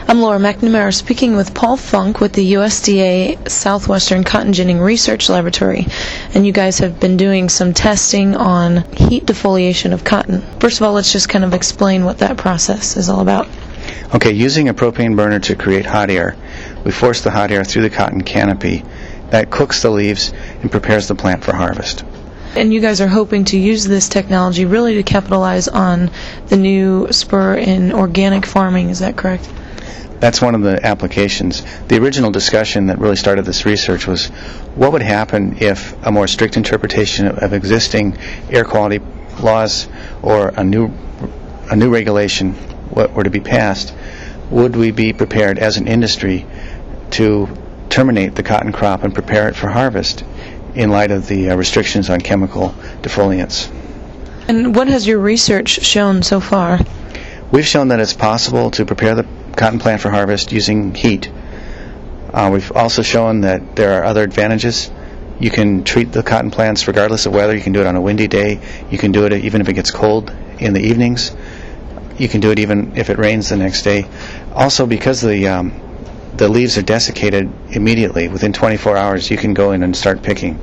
I'm Laura McNamara speaking with Paul Funk with the USDA Southwestern Cotton Ginning Research Laboratory, and you guys have been doing some testing on heat defoliation of cotton. First of all, let's just kind of explain what that process is all about. Okay, using a propane burner to create hot air, we force the hot air through the cotton canopy. That cooks the leaves and prepares the plant for harvest. And you guys are hoping to use this technology really to capitalize on the new spur in organic farming, is that correct? That's one of the applications. The original discussion that really started this research was what would happen if a more strict interpretation of existing air quality laws or a new regulation were to be passed. Would we be prepared as an industry to terminate the cotton crop and prepare it for harvest in light of the restrictions on chemical defoliants? And what has your research shown so far? We've shown that it's possible to prepare the cotton plant for harvest using heat. We've also shown that there are other advantages. You can treat the cotton plants regardless of weather. You can do it on a windy day. You can do it even if it gets cold in the evenings. You can do it even if it rains the next day. Also, because the leaves are desiccated immediately, within 24 hours, you can go in and start picking.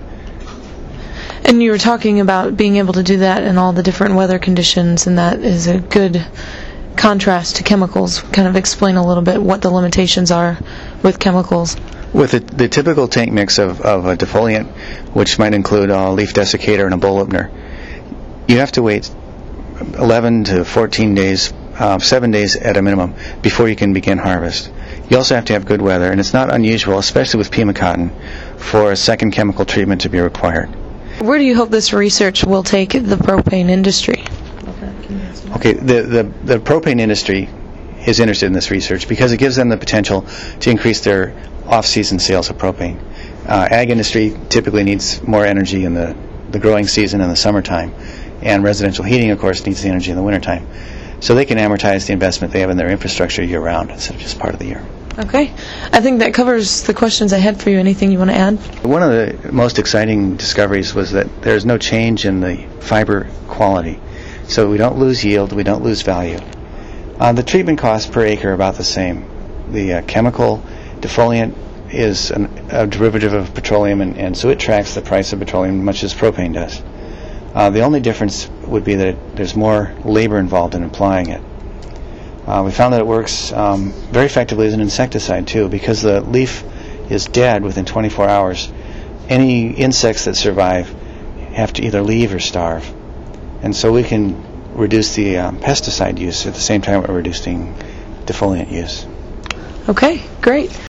And you were talking about being able to do that in all the different weather conditions, and that is a good contrast to chemicals. Kind of explain a little bit what the limitations are with chemicals. With the typical tank mix of a defoliant, which might include a leaf desiccator and a bull opener, you have to wait 11 to 14 days, 7 days at a minimum, before you can begin harvest. You also have to have good weather, and it's not unusual, especially with Pima cotton, for a second chemical treatment to be required. Where do you hope this research will take the propane industry? Okay, the propane industry is interested in this research because it gives them the potential to increase their off-season sales of propane. Ag industry typically needs more energy in the growing season in the summertime, and residential heating, of course, needs the energy in the wintertime. So they can amortize the investment they have in their infrastructure year-round instead of just part of the year. Okay. I think that covers the questions I had for you. Anything you want to add? One of the most exciting discoveries was that there's no change in the fiber quality. So we don't lose yield, we don't lose value. The treatment costs per acre are about the same. The chemical defoliant is a derivative of petroleum, and so it tracks the price of petroleum much as propane does. The only difference would be that there's more labor involved in applying it. We found that it works very effectively as an insecticide too, because the leaf is dead within 24 hours. Any insects that survive have to either leave or starve. And so we can reduce the pesticide use at the same time we're reducing defoliant use. Okay, great.